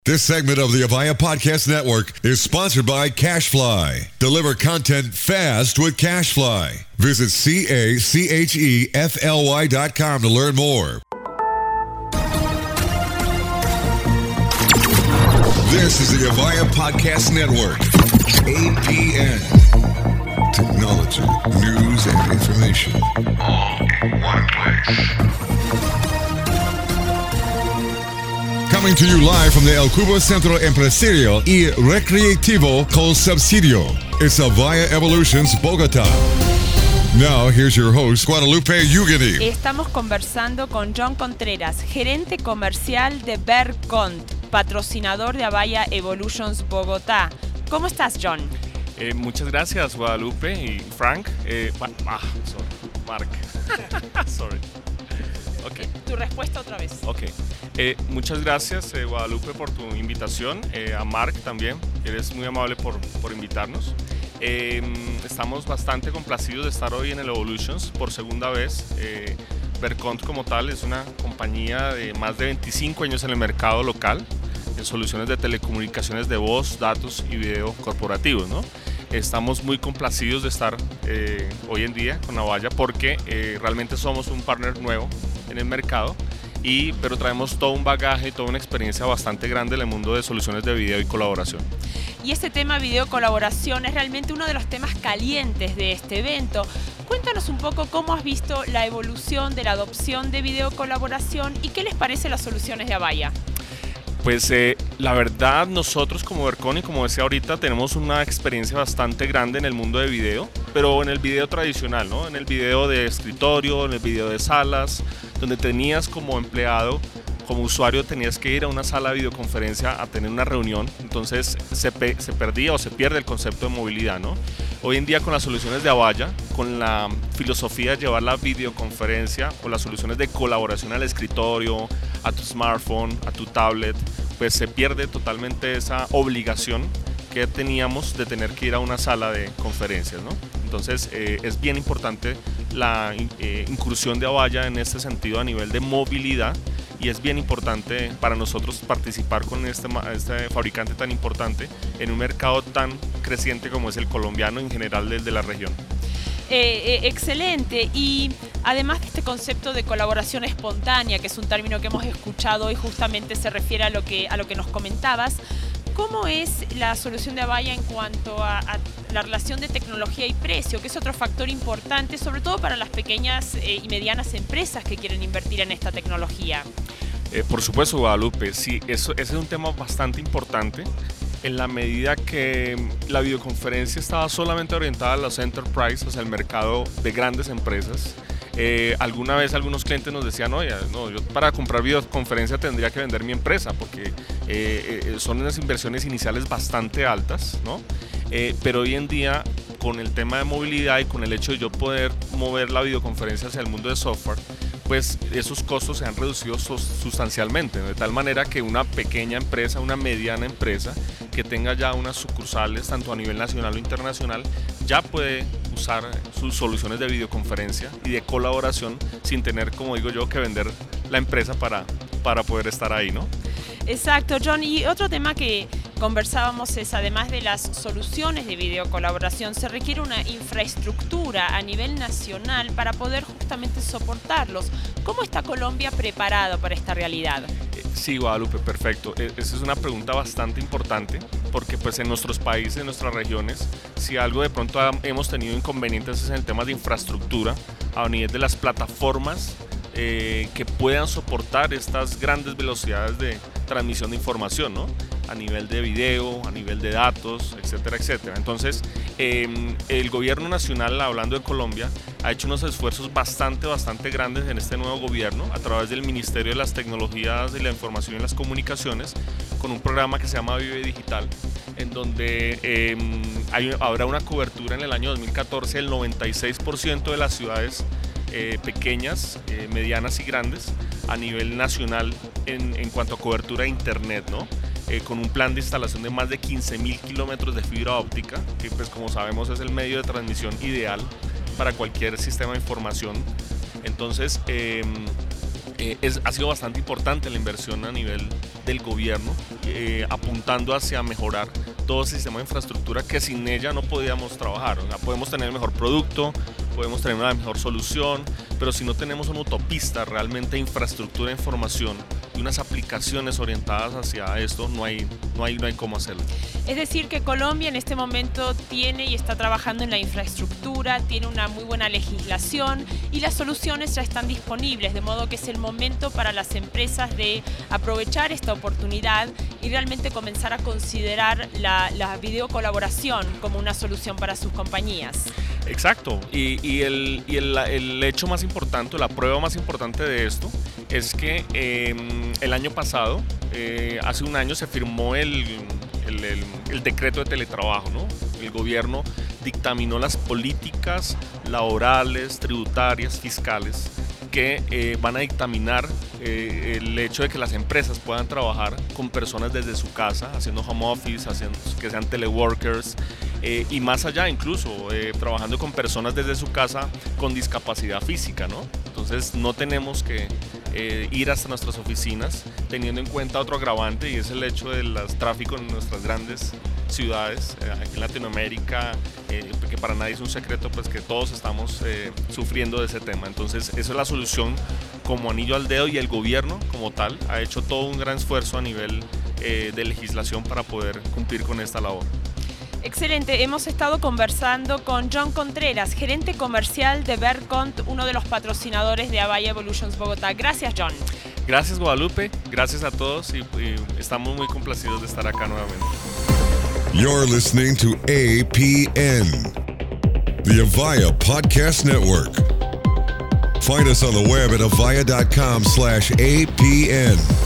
This segment of the Avaya Podcast Network is sponsored by CashFly. Deliver content fast with CashFly. Visit CACHEFLY.com to learn more. This is the Avaya Podcast Network. APN. Technology, news, and information. All in one place. Coming to you live from the El Cubo Centro Empresarial y Recreativo Col Subsidio. It's Avaya Evolutions, Bogotá. Now, here's your host, Guadalupe Yugeni. Estamos conversando con John Contreras, gerente comercial de Vercont, patrocinador de Avaya Evolutions Bogotá. ¿Cómo estás, John? Muchas gracias, Guadalupe y Frank. Mark. Sorry. Okay. Tu respuesta otra vez. Ok. Muchas gracias, Guadalupe, por tu invitación. A Mark también, eres muy amable por invitarnos. Estamos bastante complacidos de estar hoy en el Evolutions por segunda vez. Vercont como tal es una compañía de más de 25 años en el mercado local, en soluciones de telecomunicaciones de voz, datos y video corporativos, ¿no? Estamos muy complacidos de estar hoy en día con Avaya porque realmente somos un partner nuevo en el mercado, pero traemos todo un bagaje y toda una experiencia bastante grande en el mundo de soluciones de video y colaboración. Y este tema video colaboración es realmente uno de los temas calientes de este evento. Cuéntanos un poco cómo has visto la evolución de la adopción de video colaboración y qué les parece las soluciones de Avaya. Pues la verdad, nosotros como Vercont, y como decía ahorita, tenemos una experiencia bastante grande en el mundo de video, pero en el video tradicional, ¿no? En el video de escritorio, en el video de salas, donde tenías como empleado, como usuario, tenías que ir a una sala de videoconferencia a tener una reunión, entonces se perdía o se pierde el concepto de movilidad, ¿no? Hoy en día con las soluciones de Avaya, con la filosofía de llevar la videoconferencia o las soluciones de colaboración al escritorio, a tu smartphone, a tu tablet, pues se pierde totalmente esa obligación que teníamos de tener que ir a una sala de conferencias, ¿no? Entonces es bien importante la incursión de Avaya en este sentido a nivel de movilidad, y es bien importante para nosotros participar con este fabricante tan importante en un mercado tan creciente como es el colombiano, en general el de la región. Excelente. Y además de este concepto de colaboración espontánea, que es un término que hemos escuchado y justamente se refiere a lo que nos comentabas, ¿cómo es la solución de Avaya en cuanto a la relación de tecnología y precio, que es otro factor importante, sobre todo para las pequeñas y medianas empresas que quieren invertir en esta tecnología? Por supuesto, Guadalupe, sí, ese es un tema bastante importante. En la medida que la videoconferencia estaba solamente orientada a los enterprise, o sea, el mercado de grandes empresas, alguna vez algunos clientes nos decían, oye, no, yo para comprar videoconferencia tendría que vender mi empresa porque son unas inversiones iniciales bastante altas, ¿no? Pero hoy en día, con el tema de movilidad y con el hecho de yo poder mover la videoconferencia hacia el mundo de software, pues esos costos se han reducido sustancialmente, de tal manera que una pequeña empresa, una mediana empresa que tenga ya unas sucursales tanto a nivel nacional o internacional, ya puede usar sus soluciones de videoconferencia y de colaboración sin tener, como digo yo, que vender la empresa para poder estar ahí, ¿no? Exacto, John. Y otro tema que conversábamos es, además de las soluciones de videocolaboración, se requiere una infraestructura a nivel nacional para poder justamente soportarlos. ¿Cómo está Colombia preparado para esta realidad? Sí, Guadalupe, perfecto. Esa es una pregunta bastante importante porque pues en nuestros países, en nuestras regiones, si algo de pronto hemos tenido inconvenientes es en el tema de infraestructura a nivel de las plataformas que puedan soportar estas grandes velocidades de transmisión de información, ¿no? A nivel de video, a nivel de datos, etcétera, etcétera. Entonces, el gobierno nacional, hablando de Colombia, ha hecho unos esfuerzos bastante grandes en este nuevo gobierno a través del Ministerio de las Tecnologías de la Información y las Comunicaciones, con un programa que se llama Vive Digital, en donde habrá una cobertura en el año 2014 del 96% de las ciudades pequeñas, medianas y grandes a nivel nacional en cuanto a cobertura de internet, ¿no? Con un plan de instalación de más de 15.000 kilómetros de fibra óptica, que pues como sabemos es el medio de transmisión ideal para cualquier sistema de información. Entonces ha sido bastante importante la inversión a nivel del gobierno, apuntando hacia mejorar todo ese sistema de infraestructura que sin ella no podíamos trabajar. O sea, podemos tener el mejor producto, podemos tener una mejor solución, pero si no tenemos una autopista realmente de infraestructura de información y unas aplicaciones orientadas hacia esto, no hay cómo hacerlo. Es decir, que Colombia en este momento tiene y está trabajando en la infraestructura, tiene una muy buena legislación y las soluciones ya están disponibles, de modo que es el momento para las empresas de aprovechar esta oportunidad y realmente comenzar a considerar la videocolaboración como una solución para sus compañías. Exacto, y el hecho más importante, la prueba más importante de esto es que el año pasado, hace un año, se firmó el decreto de teletrabajo, ¿no? El gobierno dictaminó las políticas laborales, tributarias, fiscales que van a dictaminar el hecho de que las empresas puedan trabajar con personas desde su casa, haciendo home office, que sean teleworkers, y más allá incluso trabajando con personas desde su casa con discapacidad física, ¿no? Entonces no tenemos que ir hasta nuestras oficinas, teniendo en cuenta otro agravante, y es el hecho del tráfico en nuestras grandes ciudades, aquí en Latinoamérica, que para nadie es un secreto, pues que todos estamos sufriendo de ese tema. Entonces esa es la solución como anillo al dedo, y el gobierno como tal ha hecho todo un gran esfuerzo a nivel de legislación para poder cumplir con esta labor. Excelente, hemos estado conversando con John Contreras, gerente comercial de Vercont, uno de los patrocinadores de Avaya Evolutions Bogotá. Gracias, John. Gracias, Guadalupe, gracias a todos, y estamos muy complacidos de estar acá nuevamente. You're listening to APN, the Avaya Podcast Network. Find us on the web at avaya.com/APN.